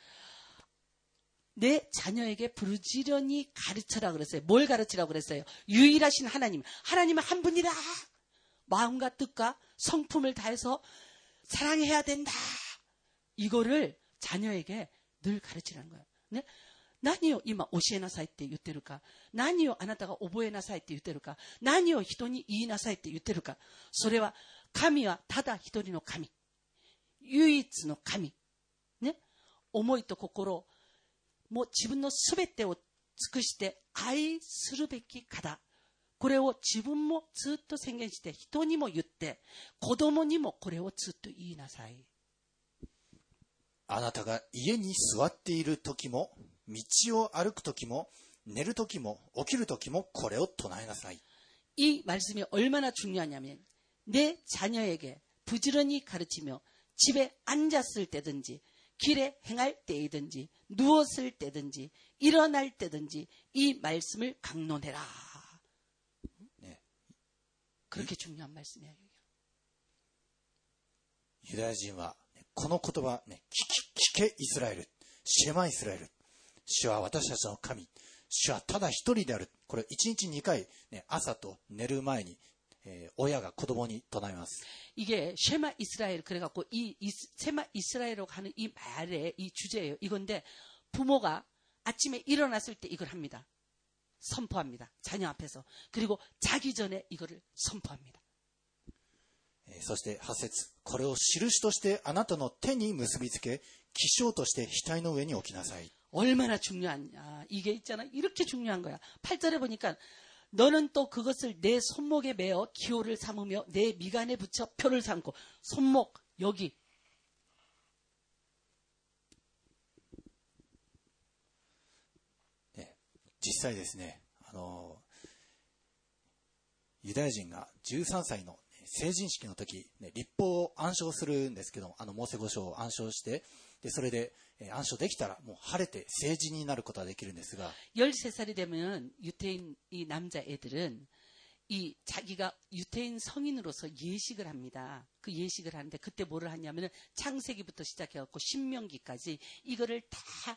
내 자녀에게 부르지런히 가르쳐라 그랬어요. 뭘 가르치라고 그랬어요? 유일하신 하나님. 하나님은 한 분이다. 마음과 뜻과 성품을 다해서 사랑해야 된다. 이거를 자녀에게 늘 가르치라는 거예요. 네? 何を今教えなさいって言ってるか、何をあなたが覚えなさいって言ってるか、何を人に言いなさいって言ってるか、それは神はただ一人の神、唯一の神、ね、思いと心、もう自分のすべてを尽くして愛するべき方、これを自分もずっと宣言して人にも言って、子供にもこれをずっと言いなさい。 あなたが家に座っている時も、道を歩く時も、寝る時も、起きる時もこれを唱えなさい。 이 말씀이 얼마나 중요하냐면 내 자녀에게 부지런히 가르치며 집에 앉았을 때든지 길에 행할 때이든지 누웠을 때든지 일어날 때든지 이 말씀을 강론해라. 네. 그렇게 중요한 말씀이에요. ユダヤ人はこの言葉、ね、聞き、聞けイスラエル、シェマイスラエル、主は私たちの神、主はただ一人である。これいちにちにかい、ね、朝と寝る前に、えー、親が子供に唱えます。 이게 쉐마 이스라엘 그래갖고 이, 이 쉐마 이스라엘이라고 하는 이 말의 이 주제예요. 이건데 부모가 아침에 일어났을 때 이걸 합니다. 선포합니다. 자녀 앞에서. 그리고 자기 전에 이거를 선포합니다. そしてはち節、これを印としてあなたの手に結びつけ、記章として額の上に置きなさい。 얼마나 중요하냐. 이게 있잖아. 이렇게 중요한 거야. 팔 절에 보니까 너는 또 그것을 내 손목에 매어 기호를 삼으며 내 미간에 붙여 표를 삼고. 손목 여기. ね、実際ですね、あのユダヤ人がじゅうさんさいの成人式の時、ね、立法を暗唱するんですけど、あのモーセ五章を暗唱して、でそれで、えー、暗唱できたらもう晴れて成人になることができるんですが、 열세 살이 되면 유태인 이 남자애들은 이 자기가 유태인 성인으로서 예식을 합니다. 그 예식을 하는데 그때 뭐를 하냐면은 창세기부터 시작해갖고 신명기까지 이거를 다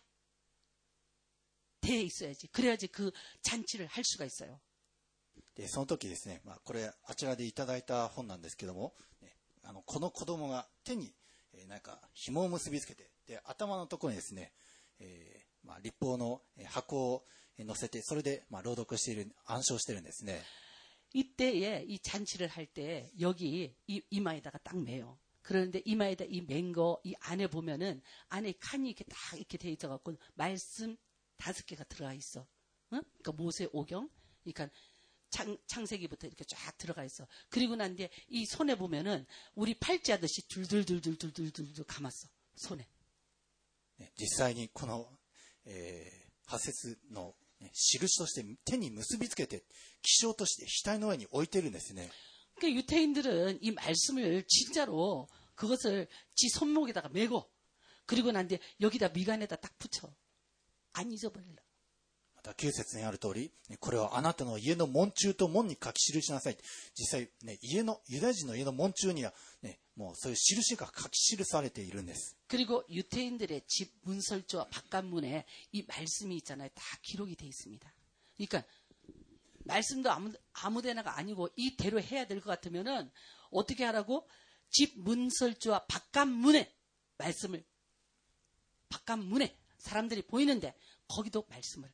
돼 있어야지. 그래야지 그 잔치를 할 수가 있어요. でその時ですね、まあ、これあちらでいただいた本なんですけども、ね、あのこの子供が手に、えー、なんか紐を結びつけて、で頭のところにですね、えーまあ、立法の箱を乗せて、それで、まあ、朗読している、暗唱しているんですね。 이때에 이 잔치를 할 때 여기 이, 이마에다가 딱 매요. 그런데 이마에다 이 맹거 이 안에 보면은 안에 칸이 이렇게 딱 이렇게 돼 있어갖고 말씀 다섯 개가 들어가 있어. 응? 그러니까 모세 오경, 그러니까 창, 창세기부터 이렇게 쫙 들어가 있어. 그리고 난 뒤에 이 손에 보면은 우리 팔찌 하듯이 둘둘둘둘둘둘둘 감았어. 손에. 実際にこの、えー、破節の印として手に結びつけて記章として額の上に置いてるんですね。 그러니까 유태인들은 이 말씀을 진짜로 그것을 지 손목에다가 메고 그리고 난 뒤에 여기다 미간에다 딱 붙여. 안 잊어버리려. またきゅう節にある通り、これはあなたの家の門柱と門に書き記しなさい。実際、ね、家のユダヤ人の家の門柱には、ね、もうそういう印が書き記されているんです。 그리고 유태인들의 집 문설주와 바깥문에 이 말씀이 있잖아요. 다 기록이 돼 있습니다. 그러니까 말씀도 아무, 아무데나가 아니고 이대로 해야 될 것 같으면은 어떻게 하라고? 집 문설주와 바깥문에 말씀을 바깥문에 사람들이 보이는데 거기도 말씀을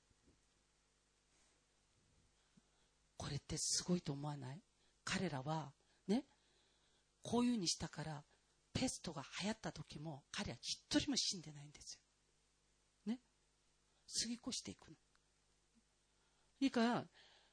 これってすごいと思わない？彼らはね、こういうにしたからペストが流行った時も彼は一人も死んでないんですよ。ね、過ぎ越していくの。그러니까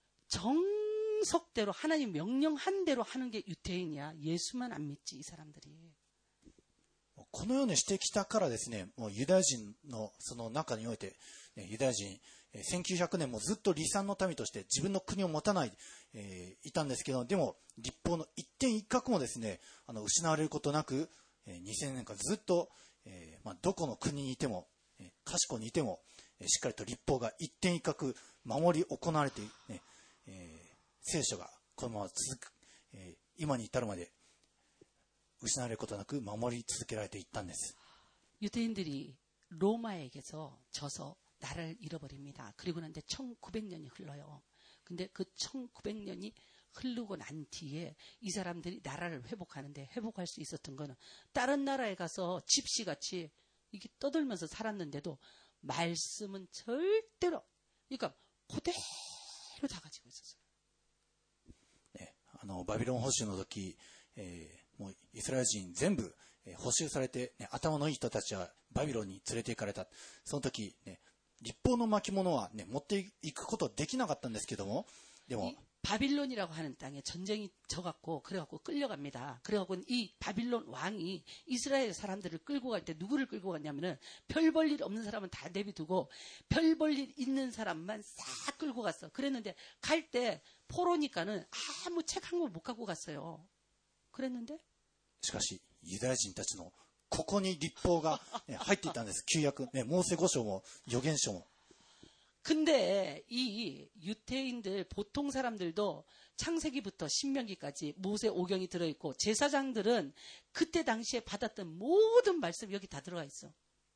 정석대로 하나님 명령한 대로 하는 게 유태인이야. 예수만 안 믿지 이 사람들이. このようにしてきたからですね、もうユダヤ人のその中において、ユダヤ人せんきゅうひゃくねんもずっと離散の民として自分の国を持たない、えー、いたんですけど、でも立法の一点一画もですね、あの失われることなく、えー、にせんねんかんずっと、えーまあ、どこの国にいても、えー、賢にいても、えー、しっかりと立法が一点一画守り行われて、ねえー、聖書がこのまま続く、えー、今に至るまで失われることなく守り続けられていったんです。 유대인들이 로마에게서 져서 나라를 잃어버립니다. 그리고 난 뒤에 천구백 년이 흘러요. 근데 그 천구백 년이 흐르고 난 뒤에 이 사람들이 나라를 회복하는데 회복할 수 있었던 거는 다른 나라에 가서 집시같이 이게 떠들면서 살았는데도 말씀은 절대로, 그러니까 그대로 다 가지고 있었어요. 네, あのバビロン捕囚の時、えーもうイスラエル人全部、えー、捕囚されて、ね、頭のいい人たちはバビロンに連れて行かれた。その時、ね、立法の巻物は、ね、持っていくことできなかったんですけども、でも 바빌론이라고 하는 땅에 전쟁이 져갖고 그래갖고 끌려갑니다. 그래갖고 이 바빌론 왕이 이스라엘 사람들을 끌고 갈 때 누구를 끌고 갔냐면은 별 볼 일 없는 사람은 다 내비두고 별 볼 일 있는 사람만 싹 끌고 갔어. 그랬는데 갈 때 포로니까는 아무 책 한 권 못 갖고 갔어요. 그랬는데 しかしユダヤ人たちのここに立法が入っていたんです。旧約、ね、モーセ五章も預言書も。 근데 이 유태인들 보통 사람들도 창세기부터 신명기까지 모세 오경이 들어있고 제사장들은 그때 당시에 받았던 모든 말씀 여기 다 들어가 있어.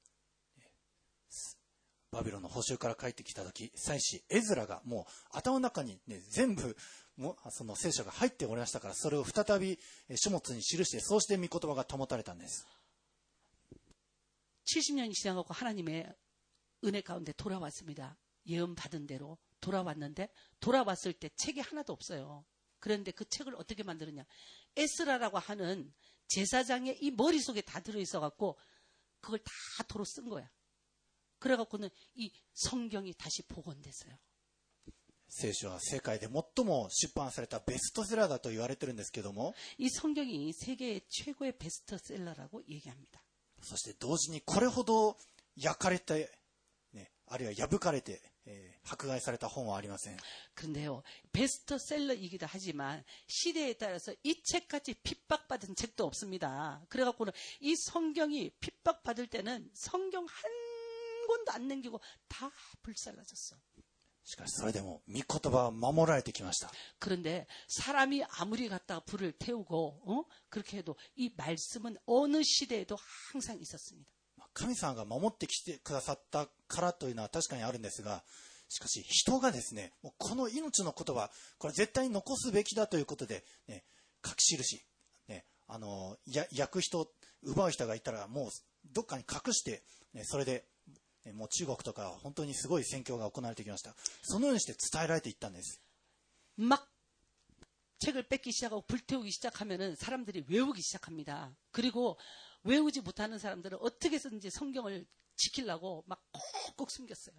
バビロンの捕囚から帰ってきた時、祭司エズラがもう頭の中に、ね、全部もその聖書が入っておりましたから、それを再び書物に記して、そうして御言葉が保たれたんです。 칠십 년이 지나가고 하나님의 은혜 가운데 돌아왔습니다. 예언 받은 대로 돌아왔는데 돌아왔을 때 책이 하나도 없어요. 그런데 그 책을 어떻게 만들었냐? 에스라라고 하는 제사장의 이 머릿속에 다 들어있어갖고 그걸 다 도로 쓴 거야. 그래갖고는 이 성경이 다시 복원됐어요. 聖書は世界で最も出版されたベストセラーだと言われてるんですけども、 이 성경이 세계의 최고의 베스트셀러라고 얘기합니다. そして同時にこれほど焼かれて、ね、あるいは破かれて、えー、迫害された本はありません。 그런데요, 베스트셀러이기도 하지만 시대에 따라서 이 책까지 핍박받은 책도 없습니다. 그래갖고는 이 성경이 핍박받을 때는 성경 한 권도 안 남기고 다 불살라졌어. しかしそれでも御言葉は守られてきました。 그런데 사람이 아무리 갖다가 불을 태우고 어? 그렇게 해도 이 말씀은 어느 시대에도 항상 있었습니다. 神様が守ってきてくださったからというのは確かにあるんですが、しかし人がですね、もうこの命の言葉、これ絶対に残すべきだということで、ね、書き記し、ね、あのや焼く人、奪う人がいたらもうどっかに隠して、ね、それでもう中国とか本当にすごい宣教が行われてきました。そのようにして伝えられていったんです。 막 책을 뺏기 시작하고 불태우기 시작하면은 사람들이 외우기 시작합니다. 그리고 외우지 못하는 사람들은 어떻게 해서든지 성경을 지키려고 막 꼭꼭 숨겼어요.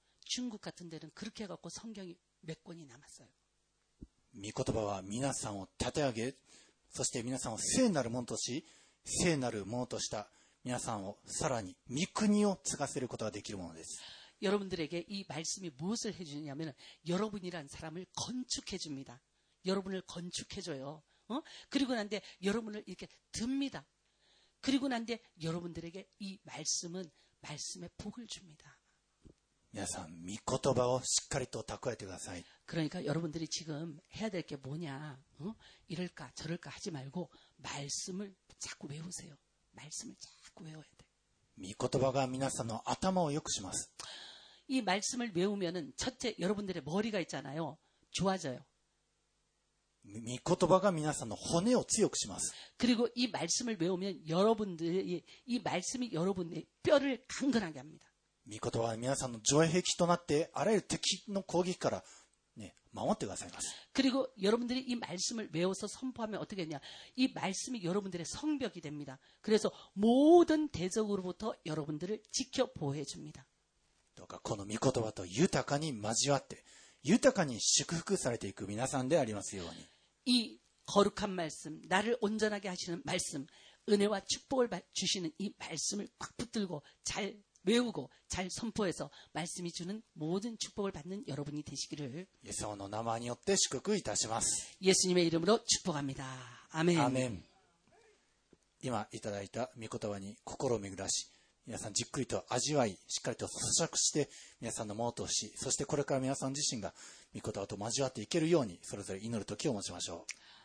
중국 같은 데는 그렇게 해갖고 성경이 몇 권이 남았어요. 御言葉は皆さんを立て上げ、そして皆さんを聖なるものとし、聖なるものとした皆さんをさらに御国を継がせることができるものです。 여러분들에게 이 말씀이 무엇을 해주냐면 여러분이란 사람을 건축해줍니다. 여러분을 건축해줘요. 어? 그리고 난데 여러분을 이렇게 듭니다. 그리고 난데 여러분들에게 이 말씀은 말씀의 복을 줍니다. 皆さん、御言葉をしっかりと蓄えてください。 그러니까 여러분들이 지금 해야 될 게 뭐냐? 어? 이럴까 저럴까 하지 말고 말씀을 자꾸 외우세요. 말씀을 자꾸 외워야 돼. 御言葉が皆さんの頭を良くします。 이 말씀을 외우면은 첫째 여러분들의 머리가 있잖아요. 좋아져요. 御言葉が皆さんの骨を強くします。 그리고 이 말씀을 외우면 여러분들이 이 말씀이 여러분의 뼈를 강건하게 합니다. 御言葉は皆さんの城壁となってあらゆる敵の攻撃から、ね、守ってくださいます。 그리고 여러분들이 이 말씀을 외워서 선포하면 어떻게 되냐? 이 말씀이 여러분들의 성벽이 됩니다. 그래서 모든 대적으로부터 여러분들을 지켜 보호해 줍니다. どうかこの御言葉と豊かに交わって豊かに祝福されていく皆さんでありますように。 이 거룩한 말씀, 나를 온전하게 하시는 말씀, 은혜와 축복을 주시는 이 말씀을 꽉 붙들고 잘 외우고 잘 선포해서 말씀이 주는 모든 축복을 받는 여러분이 되시기를 イエス様の名前によって祝福いたします。 예수님의 이름으로 축복합니다. 아멘. アーメン。今いただいた御言葉に心を巡らし、皆さんじっくりと味わい、しっかりと咀嚼して皆さんのものとし、そしてこれから皆さん自身が御言葉と交わっていけるようにそれぞれ祈る時を持ちましょう。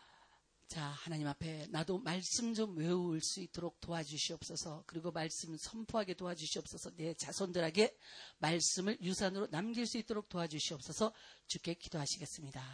자, 하나님 앞에 나도 말씀 좀 외울 수 있도록 도와주시옵소서. 그리고 말씀 선포하게 도와주시옵소서. 내 자손들에게 말씀을 유산으로 남길 수 있도록 도와주시옵소서. 주께 기도하시겠습니다.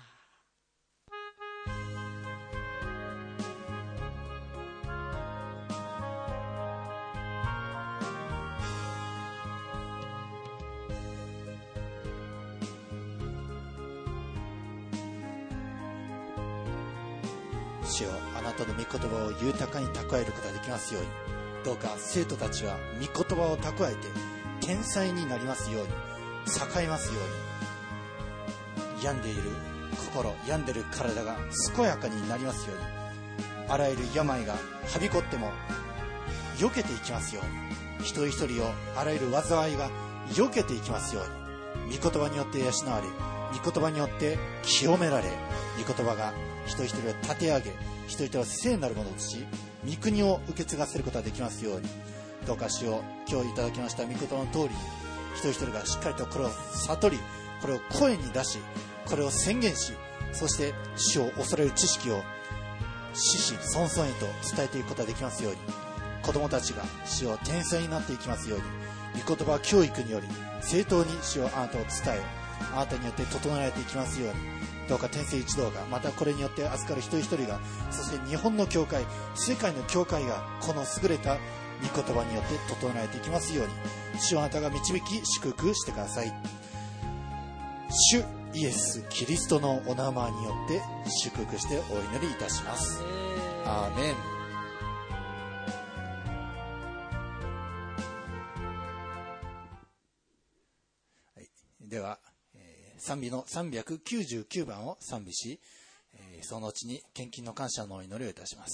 主よ、あなたの御言葉を豊かに蓄えることができますように、どうか生徒たちは御言葉を蓄えて天才になりますように、栄えますように、病んでいる心、病んでいる体が健やかになりますように、あらゆる病がはびこっても避けていきますように、一人一人をあらゆる災いが避けていきますように、御言葉によって養われ、御言葉によって清められ、御言葉が一人一人を立て上げ、一人一人を聖なるものとし、御国を受け継がせることができますように、どうか主を今日いただきました御言葉の通りに、一人一人がしっかりとこれを悟り、これを声に出し、これを宣言し、そして主を恐れる知識を子々孫々へと伝えていくことができますように、子供たちが主を天才になっていきますように、御言葉教育により正当に主をあなたを伝え、あなたによって整えられていきますように、どうか天聖一同が、またこれによって預かる一人一人が、そして日本の教会、世界の教会がこの優れた御言葉によって整えられていきますように、主をあなたが導き祝福してください。主イエスキリストのお名前によって祝福してお祈りいたします。アーメン。はい、では賛美のさんびゃくきゅうじゅうきゅうばんを賛美し、その後に献金の感謝のお祈りをいたします。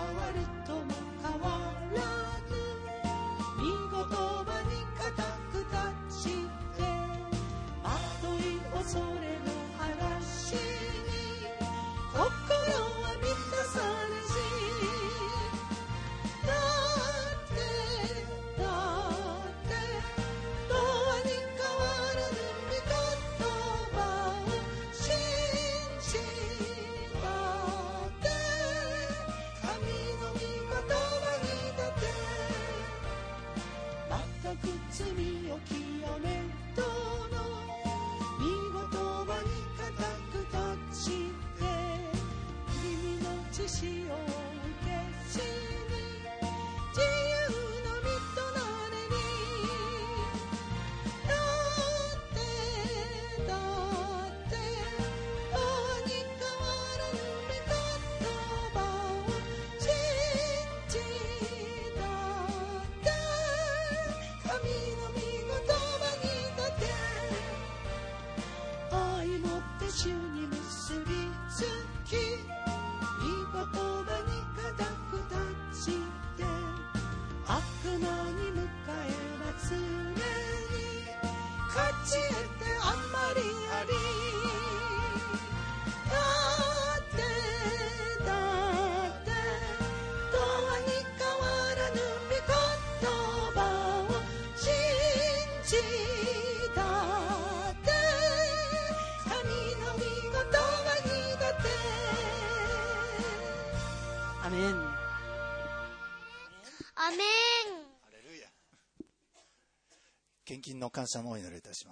わるとも変わらず御言葉に固く立ちてまとい恐れの嵐に心は満たされしだってだって永遠に変わらぬ御言葉を信じたって神の御言葉にだって全く罪を清めとの御言葉に固く立ちて君の血潮を受けしに自由の身となれにだってだって永遠に変わらぬ御言葉を信じたって神の御言葉にだって愛もって主に結びつき御言葉に固く立ちて悪魔に迎えますれに勝ち得てあんまりありだってだって永遠に変わらぬ御言葉を信じたって神の御言葉にだってアメンアメン。 ハレルヤ。献金の感謝のお祈りいたします。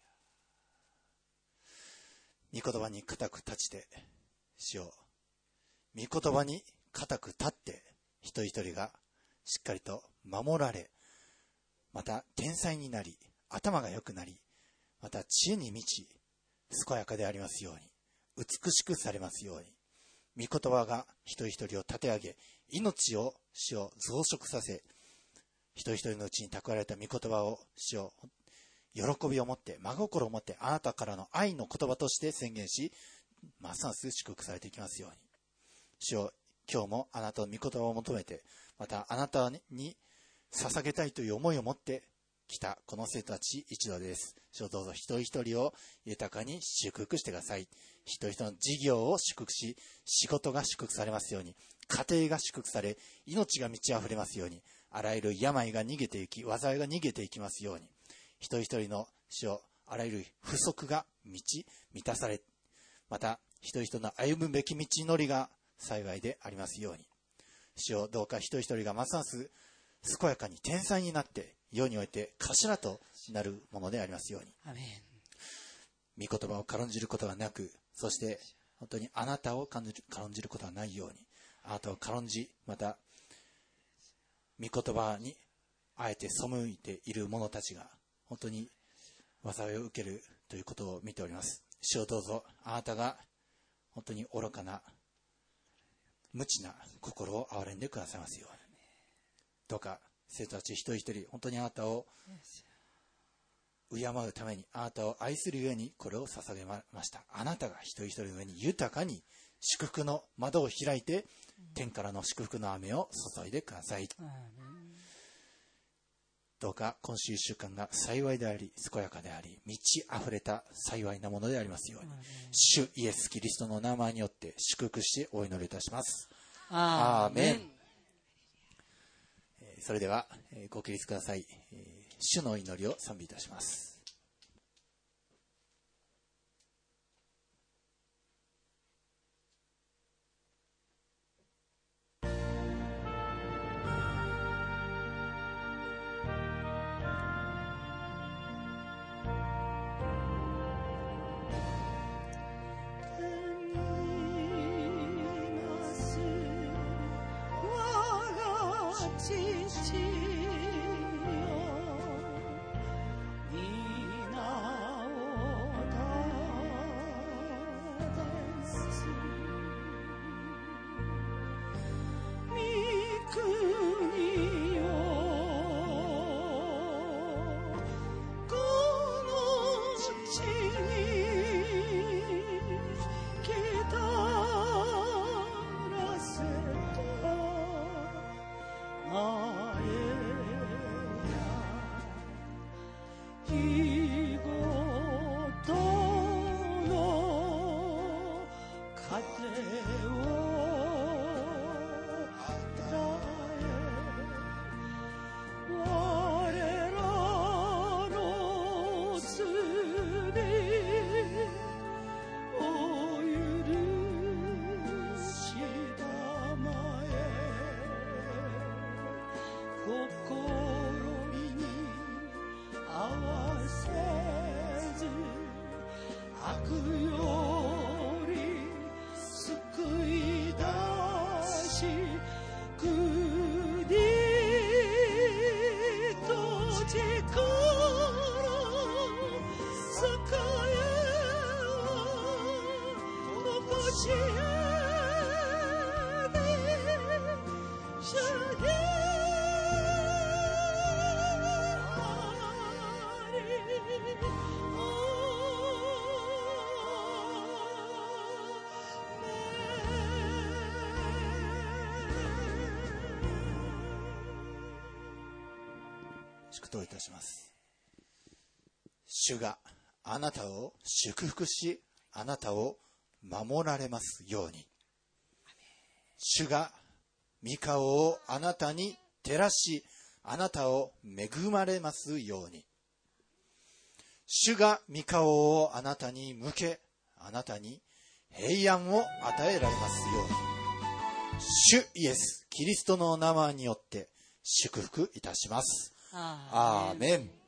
御言葉に固く立ちて、主よ、御言葉に固く立って、一人一人がしっかりと守られ、また天才になり、頭が良くなり、また知恵に満ち、健やかでありますように、美しくされますように、御言葉が一人一人を立て上げ、命を主を増殖させ、一人一人のうちに蓄えられた御言葉を主を喜びを持って、真心を持って、あなたからの愛の言葉として宣言し、ますます祝福されていきますように。主よ、今日もあなたの御言葉を求めて、またあなたに捧げたいという思いを持ってきたこの生徒たち一同です。主よ、どうぞ一人一人を豊かに祝福してください。一人一人の事業を祝福し、仕事が祝福されますように、家庭が祝福され、命が満ち溢れますように、あらゆる病が逃げていき、災いが逃げていきますように、一人一人の主よ、あらゆる不足が満ち満たされ、また一人一人の歩むべき道のりが幸いでありますように。主よ、どうか一人一人がますます健やかに天才になって、世において頭となるものでありますように。 アメン。 御言葉を軽んじることがなく、そして本当にあなたを軽んじることがないように、あなたを軽んじ、また御言葉にあえて背いている者たちが本当に災いを受けるということを見ております。主をどうぞあなたが本当に愚かな無知な心を憐れんでくださいますように。どうか生徒たち一人一人本当にあなたを敬うために、あなたを愛するゆえにこれを捧げました。あなたが一人一人の上に豊かに祝福の窓を開いて、天からの祝福の雨を注いでください。どうか今週一週間が幸いであり、健やかであり、満ち溢れた幸いなものでありますように、主イエスキリストの名前によって祝福してお祈りいたします。アーメン。それではご起立ください。主の祈りを賛美いたします。 「 祝祷いたします。主があなたを祝福し、あなたを守られますように。主が御顔をあなたに照らし、あなたを恵まれますように。主が御顔をあなたに向け、あなたに平安を与えられますように。主イエス・キリストの名前によって祝福いたします。アーメン。